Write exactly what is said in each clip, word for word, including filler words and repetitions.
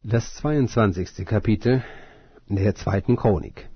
Das zweiundzwanzigste Kapitel der zweiten Chronik.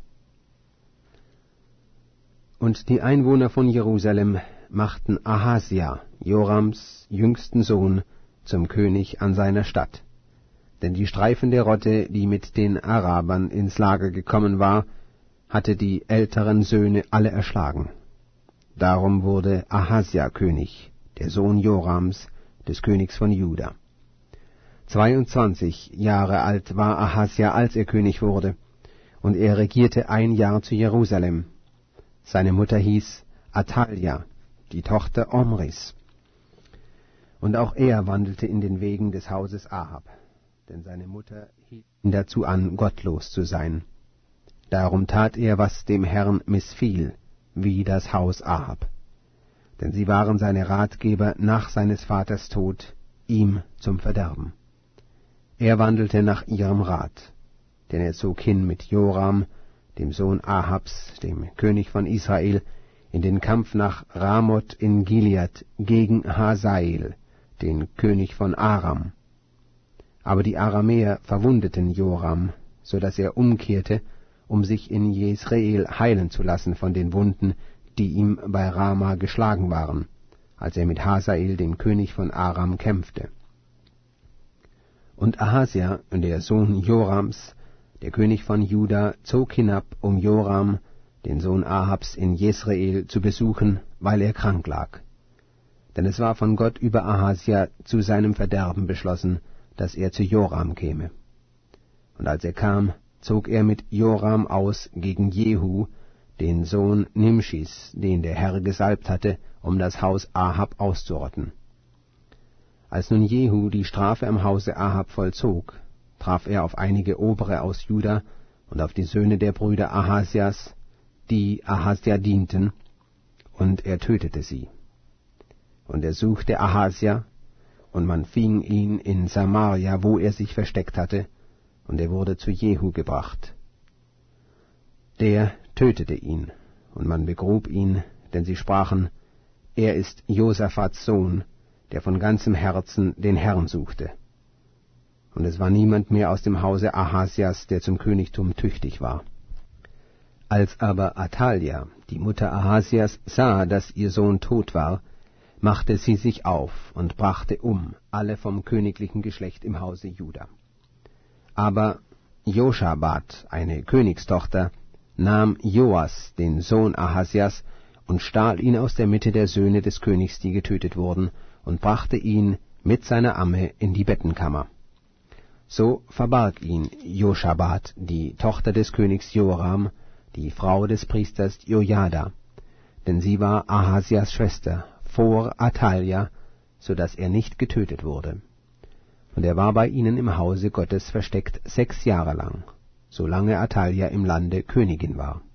Und die Einwohner von Jerusalem machten Ahasja, Jorams jüngsten Sohn, zum König an seiner Stadt. Denn die streifende Rotte, die mit den Arabern ins Lager gekommen war, hatte die älteren Söhne alle erschlagen. Darum wurde Ahasja König, der Sohn Jorams, des Königs von Juda. Zweiundzwanzig Jahre alt war Ahasja, als er König wurde, und er regierte ein Jahr zu Jerusalem. Seine Mutter hieß Athalja, die Tochter Omris. Und auch er wandelte in den Wegen des Hauses Ahab, denn seine Mutter hielt ihn dazu an, gottlos zu sein. Darum tat er, was dem Herrn missfiel, wie das Haus Ahab. Denn sie waren seine Ratgeber nach seines Vaters Tod, ihm zum Verderben. Er wandelte nach ihrem Rat, denn er zog hin mit Joram, dem Sohn Ahabs, dem König von Israel, in den Kampf nach Ramoth in Gilead gegen Hazael, den König von Aram. Aber die Aramäer verwundeten Joram, so dass er umkehrte, um sich in Jesreel heilen zu lassen von den Wunden, die ihm bei Rama geschlagen waren, als er mit Hazael, dem König von Aram, kämpfte. Und Ahasja, der Sohn Jorams, der König von Juda, zog hinab, um Joram, den Sohn Ahabs, in Jesreel zu besuchen, weil er krank lag. Denn es war von Gott über Ahasja zu seinem Verderben beschlossen, dass er zu Joram käme. Und als er kam, zog er mit Joram aus gegen Jehu, den Sohn Nimschis, den der Herr gesalbt hatte, um das Haus Ahab auszurotten. Als nun Jehu die Strafe am Hause Ahab vollzog, traf er auf einige Obere aus Juda und auf die Söhne der Brüder Ahasjas, die Ahasja dienten, und er tötete sie. Und er suchte Ahasja, und man fing ihn in Samaria, wo er sich versteckt hatte, und er wurde zu Jehu gebracht. Der tötete ihn, und man begrub ihn, denn sie sprachen, er ist Josaphats Sohn, der von ganzem Herzen den Herrn suchte. Und es war niemand mehr aus dem Hause Ahasjas, der zum Königtum tüchtig war. Als aber Athalja, die Mutter Ahasjas, sah, dass ihr Sohn tot war, machte sie sich auf und brachte um alle vom königlichen Geschlecht im Hause Juda. Aber Joschabat, eine Königstochter, nahm Joas, den Sohn Ahasjas, und stahl ihn aus der Mitte der Söhne des Königs, die getötet wurden, und brachte ihn mit seiner Amme in die Bettenkammer. So verbarg ihn Joschabat, die Tochter des Königs Joram, die Frau des Priesters Jojada, denn sie war Ahasjas Schwester, vor Athalja, so dass er nicht getötet wurde. Und er war bei ihnen im Hause Gottes versteckt sechs Jahre lang, solange Athalja im Lande Königin war.